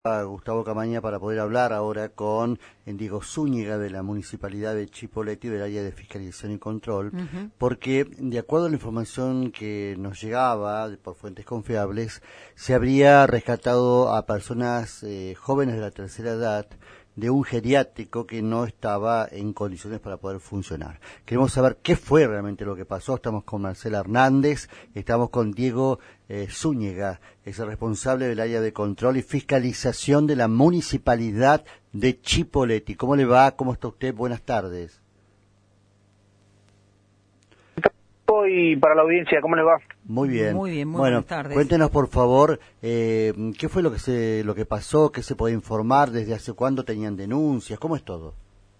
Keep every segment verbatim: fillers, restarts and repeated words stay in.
A Gustavo Camaña para poder hablar ahora con Diego Zúñiga de la Municipalidad de Chipoleti del área de Fiscalización y Control, uh-huh. porque de acuerdo a la información que nos llegaba por fuentes confiables, se habría rescatado a personas eh, jóvenes de la tercera edad de un geriátrico que no estaba en condiciones para poder funcionar. Queremos saber qué fue realmente lo que pasó. Estamos con Marcela Hernández, estamos con Diego eh, Zúñiga, es el responsable del área de control y fiscalización de la Municipalidad de Chipoleti. ¿Cómo le va? ¿Cómo está usted? Buenas tardes. Y para la audiencia, ¿cómo le va? Muy bien. Muy bien, muy bueno, buenas tardes. Cuéntenos, por favor, eh, ¿qué fue lo que se lo que pasó? ¿Qué se puede informar? ¿Desde hace cuándo tenían denuncias? ¿Cómo es todo?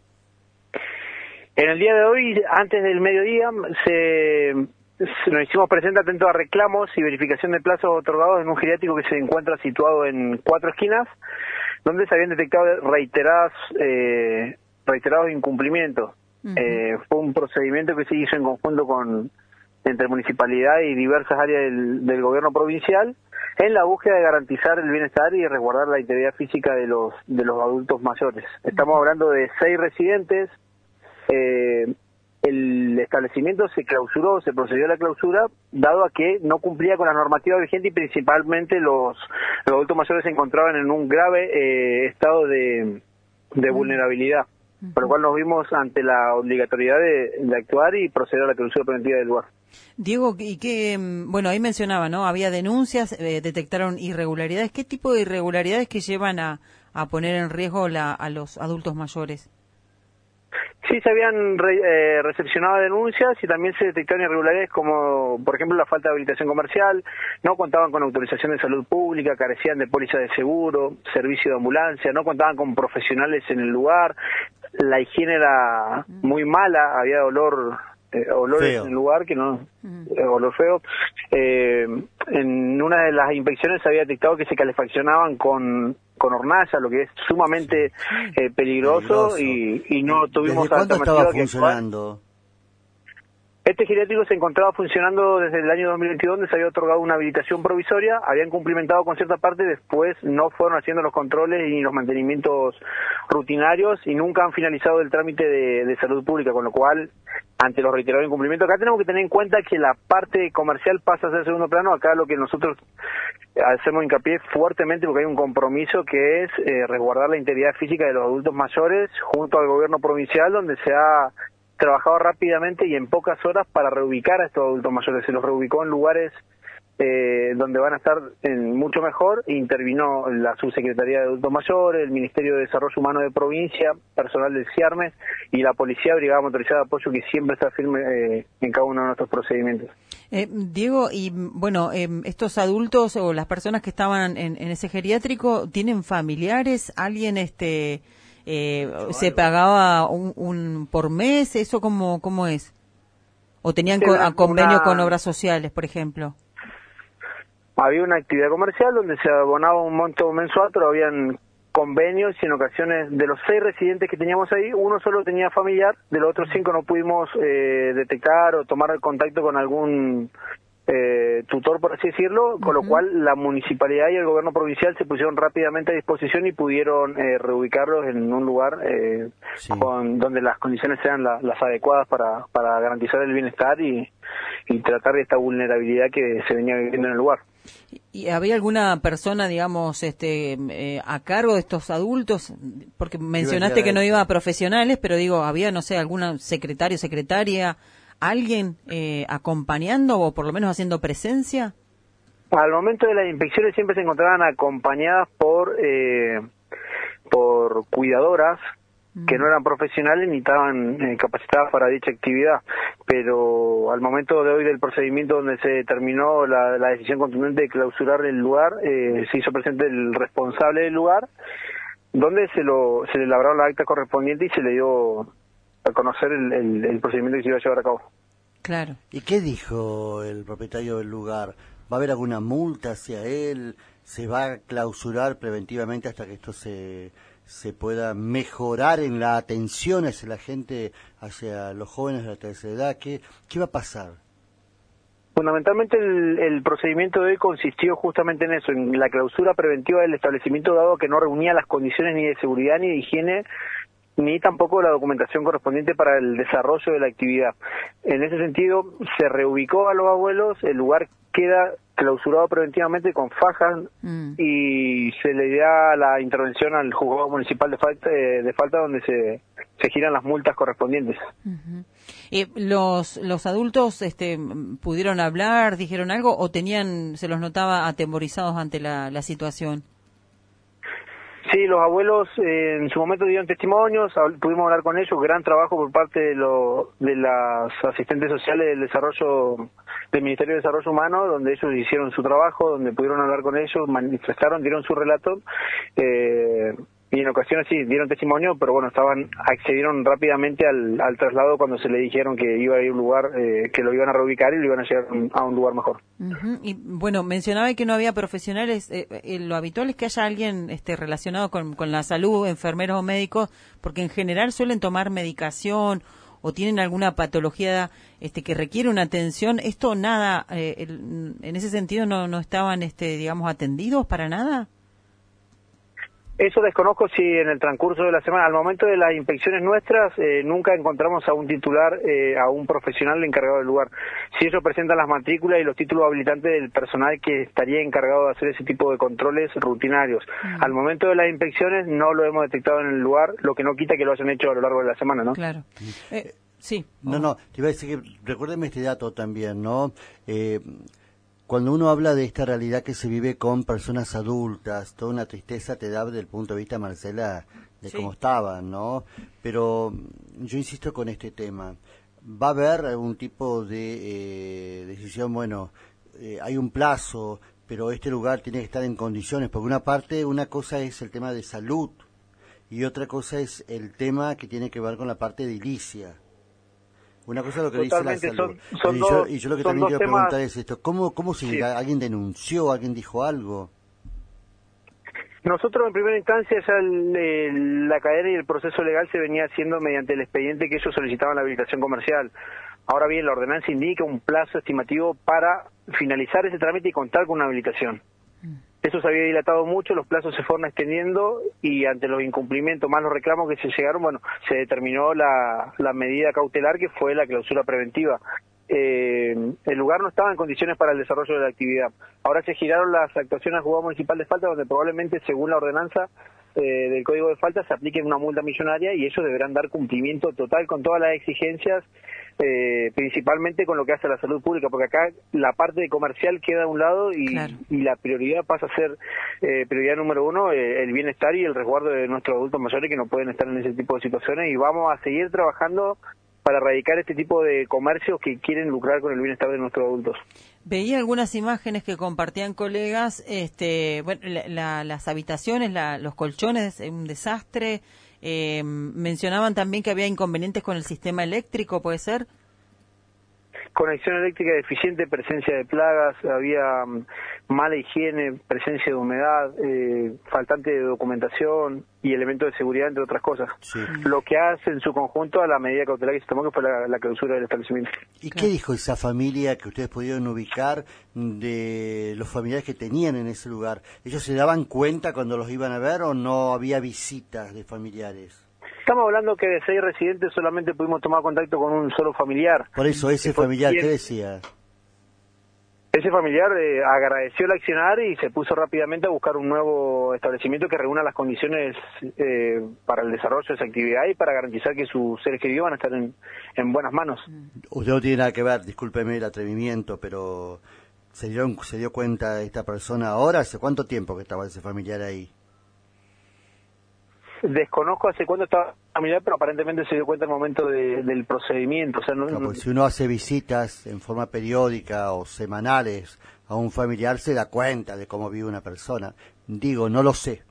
En el día de hoy, antes del mediodía, se, se nos hicimos presentes atentos a reclamos y verificación de plazos otorgados en un geriátrico que se encuentra situado en Cuatro Esquinas, donde se habían detectado reiteradas eh, reiterados incumplimientos. Uh-huh. Eh, fue un procedimiento que se hizo en conjunto con entre municipalidad y diversas áreas del, del gobierno provincial en la búsqueda de garantizar el bienestar y resguardar la integridad física de los de los adultos mayores. Estamos hablando de seis residentes. Eh, el establecimiento se clausuró, se procedió a la clausura, dado a que no cumplía con la normativa vigente y principalmente los, los adultos mayores se encontraban en un grave eh, estado de, de vulnerabilidad. Por lo cual nos vimos ante la obligatoriedad de, de actuar y proceder a la clausura preventiva del lugar. Diego, y que, bueno, ahí mencionaba, ¿no? Había denuncias, eh, detectaron irregularidades. ¿Qué tipo de irregularidades que llevan a, a poner en riesgo la, a los adultos mayores? Sí, se habían re, eh, recepcionado denuncias y también se detectaron irregularidades como, por ejemplo, la falta de habilitación comercial, no contaban con autorización de salud pública, carecían de póliza de seguro, servicio de ambulancia, no contaban con profesionales en el lugar, la higiene era muy mala, había olor... Eh, olores feo. En el lugar que no eh, olor feo. Eh, en una de las inspecciones se había detectado que se calefaccionaban con con hornalla, lo que es sumamente eh, peligroso, peligroso. Y, y no tuvimos ¿Desde cuándo estaba que funcionando? Este geriátrico se encontraba funcionando desde el año dos mil veintidós, donde se había otorgado una habilitación provisoria, habían cumplimentado con cierta parte, después no fueron haciendo los controles y los mantenimientos rutinarios y nunca han finalizado el trámite de, de salud pública, con lo cual, ante los reiterados incumplimientos, acá tenemos que tener en cuenta que la parte comercial pasa a ser segundo plano. Acá lo que nosotros hacemos hincapié fuertemente, porque hay un compromiso que es eh, resguardar la integridad física de los adultos mayores junto al gobierno provincial, donde se ha trabajado rápidamente y en pocas horas para reubicar a estos adultos mayores. Se los reubicó en lugares eh, donde van a estar en mucho mejor. Intervino la Subsecretaría de Adultos Mayores, el Ministerio de Desarrollo Humano de Provincia, personal del CIARMES y la Policía, Brigada Motorizada de Apoyo, que siempre está firme eh, en cada uno de nuestros procedimientos. Eh, Diego, y bueno, eh, estos adultos o las personas que estaban en, en ese geriátrico, ¿tienen familiares? ¿Alguien este eh, se pagaba un, un por mes? ¿Eso cómo, cómo es? ¿O tenían co a convenio una... con obras sociales, por ejemplo? Había una actividad comercial donde se abonaba un monto mensual, pero habían convenios y en ocasiones de los seis residentes que teníamos ahí, uno solo tenía familiar, de los otros cinco no pudimos eh, detectar o tomar contacto con algún eh, tutor, por así decirlo, con uh-huh. lo cual la municipalidad y el gobierno provincial se pusieron rápidamente a disposición y pudieron eh, reubicarlos en un lugar eh, sí. con, donde las condiciones sean la, las adecuadas para, para garantizar el bienestar y, y tratar de esta vulnerabilidad que se venía viviendo en el lugar. ¿Y había alguna persona, digamos, este, eh, a cargo de estos adultos? Porque mencionaste que no iba a profesionales, pero digo, ¿había, no sé, alguna secretario, secretaria, alguien eh, acompañando o por lo menos haciendo presencia? Al momento de las inspecciones siempre se encontraban acompañadas por eh, por cuidadoras que no eran profesionales ni estaban eh, capacitadas para dicha actividad, pero al momento de hoy del procedimiento donde se determinó la, la decisión contundente de clausurar el lugar, eh, se hizo presente el responsable del lugar, donde se lo se le elaboraron la acta correspondiente y se le dio a conocer el, el, el procedimiento que se iba a llevar a cabo. Claro. ¿Y qué dijo el propietario del lugar? ¿Va a haber alguna multa hacia él? ¿Se va a clausurar preventivamente hasta que esto se... se pueda mejorar en la atención hacia la gente, hacia los jóvenes de la tercera edad? ¿Qué, qué va a pasar? Fundamentalmente el, el procedimiento de hoy consistió justamente en eso, en la clausura preventiva del establecimiento, dado que no reunía las condiciones ni de seguridad ni de higiene, ni tampoco la documentación correspondiente para el desarrollo de la actividad. En ese sentido, se reubicó a los abuelos, el lugar queda clausurado preventivamente con fajas mm. y se le da la intervención al juzgado municipal de falta, de falta donde se, se giran las multas correspondientes. Uh-huh. Eh, los los adultos este, pudieron hablar, dijeron algo o tenían, se los notaba atemorizados ante la, la situación. Sí, los abuelos eh, en su momento dieron testimonios, pudimos hablar con ellos, gran trabajo por parte de, lo, de las asistentes sociales del desarrollo, del Ministerio de Desarrollo Humano, donde ellos hicieron su trabajo, donde pudieron hablar con ellos, manifestaron, dieron su relato, eh, y en ocasiones sí, dieron testimonio, pero bueno, estaban accedieron rápidamente al, al traslado cuando se le dijeron que iba a ir a un lugar, eh, que lo iban a reubicar y lo iban a llevar a un lugar mejor. Uh-huh. Y bueno, mencionaba que no había profesionales, eh, eh, lo habitual es que haya alguien este, relacionado con, con la salud, enfermeros o médicos, porque en general suelen tomar medicación o tienen alguna patología este, que requiere una atención. Esto nada, eh, el, en ese sentido no, no estaban, este, digamos, atendidos para nada. Eso desconozco si en el transcurso de la semana, al momento de las inspecciones nuestras, eh, nunca encontramos a un titular, eh, a un profesional encargado del lugar. Si ellos presentan las matrículas y los títulos habilitantes del personal que estaría encargado de hacer ese tipo de controles rutinarios. Mm. Al momento de las inspecciones no lo hemos detectado en el lugar, lo que no quita que lo hayan hecho a lo largo de la semana, ¿no? Claro. Eh, sí. No, no, te iba a decir que recuérdeme este dato también, ¿no? Eh, Cuando uno habla de esta realidad que se vive con personas adultas, toda una tristeza te da desde el punto de vista, Marcela, de sí. cómo estaban, ¿no? Pero yo insisto con este tema. ¿Va a haber algún tipo de eh, decisión? Bueno, eh, hay un plazo, pero este lugar tiene que estar en condiciones, porque una parte, una cosa es el tema de salud y otra cosa es el tema que tiene que ver con la parte edilicia. Una cosa es lo que Totalmente, dice la salud. Son, son y, dos, yo, y yo lo que también quiero temas... preguntar es esto. ¿Cómo, cómo se sí. alguien denunció, alguien dijo algo? Nosotros en primera instancia ya el, el, la cadena y el proceso legal se venía haciendo mediante el expediente que ellos solicitaban la habilitación comercial. Ahora bien, la ordenanza indica un plazo estimativo para finalizar ese trámite y contar con una habilitación. Eso se había dilatado mucho, los plazos se fueron extendiendo y ante los incumplimientos más los reclamos que se llegaron, bueno, se determinó la, la medida cautelar que fue la clausura preventiva. Eh, el lugar no estaba en condiciones para el desarrollo de la actividad. Ahora se giraron las actuaciones al juzgado municipal de falta, donde probablemente, según la ordenanza eh, del Código de Falta, se aplique una multa millonaria y ellos deberán dar cumplimiento total con todas las exigencias, eh, principalmente con lo que hace a la salud pública, porque acá la parte comercial queda a un lado y, claro. y la prioridad pasa a ser eh, prioridad número uno, eh, el bienestar y el resguardo de nuestros adultos mayores que no pueden estar en ese tipo de situaciones, y vamos a seguir trabajando para erradicar este tipo de comercios que quieren lucrar con el bienestar de nuestros adultos. Veía algunas imágenes que compartían colegas, este, bueno, la, la, las habitaciones, la, los colchones, un desastre. Eh, mencionaban también que había inconvenientes con el sistema eléctrico, ¿puede ser? Conexión eléctrica deficiente, presencia de plagas, había um, mala higiene, presencia de humedad, eh, faltante de documentación y elementos de seguridad, entre otras cosas. Sí. Lo que hace en su conjunto a la medida cautelar que se tomó, que fue la, la clausura del establecimiento. ¿Y claro. qué dijo esa familia que ustedes pudieron ubicar de los familiares que tenían en ese lugar? ¿Ellos se daban cuenta cuando los iban a ver o no había visitas de familiares? Estamos hablando que de seis residentes solamente pudimos tomar contacto con un solo familiar. Por eso, ese familiar, ¿qué decía? Ese familiar eh, agradeció el accionar y se puso rápidamente a buscar un nuevo establecimiento que reúna las condiciones eh, para el desarrollo de esa actividad y para garantizar que sus seres queridos van a estar en, en buenas manos. Usted no tiene nada que ver, discúlpeme el atrevimiento, pero ¿se dio, se dio cuenta esta persona ahora? ¿Hace cuánto tiempo que estaba ese familiar ahí? Desconozco hace cuándo estaba familiar, pero aparentemente se dio cuenta en el momento de, del procedimiento. O sea, no, no, pues si uno hace visitas en forma periódica o semanales a un familiar, se da cuenta de cómo vive una persona. Digo, no lo sé.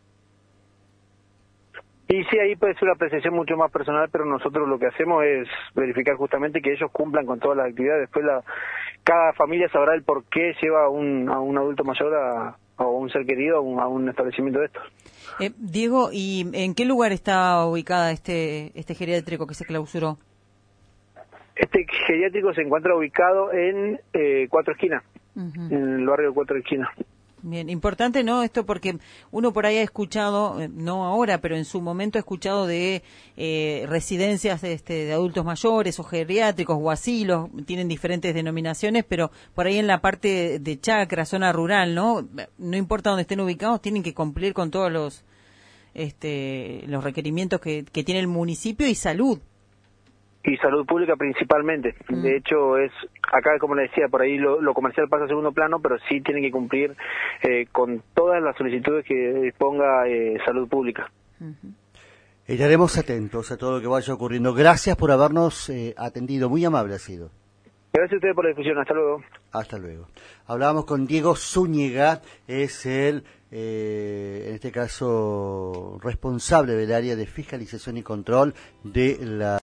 Y sí, ahí puede ser una apreciación mucho más personal, pero nosotros lo que hacemos es verificar justamente que ellos cumplan con todas las actividades. Después la, cada familia sabrá el por qué lleva a un, a un adulto mayor a, a un ser querido a un, a un establecimiento de estos. Eh, Diego, ¿y en qué lugar está ubicada este este geriátrico que se clausuró? Este geriátrico se encuentra ubicado en eh, Cuatro Esquinas, uh-huh. en el barrio de Cuatro Esquinas. Bien, importante, ¿no? Esto porque uno por ahí ha escuchado, no ahora, pero en su momento ha escuchado de eh, residencias este, de adultos mayores o geriátricos o asilos, tienen diferentes denominaciones, pero por ahí en la parte de chacra, zona rural, ¿no? No importa dónde estén ubicados, tienen que cumplir con todos los este, los requerimientos que, que tiene el municipio y salud. Y salud pública principalmente. Mm. De hecho, es acá, como le decía, por ahí lo, lo comercial pasa a segundo plano, pero sí tienen que cumplir eh, con todas las solicitudes que disponga eh, salud pública. Uh-huh. Estaremos atentos a todo lo que vaya ocurriendo. Gracias por habernos eh, atendido. Muy amable ha sido. Gracias a ustedes por la difusión. Hasta luego. Hasta luego. Hablábamos con Diego Zúñiga, es el, eh, en este caso, responsable del área de fiscalización y control de la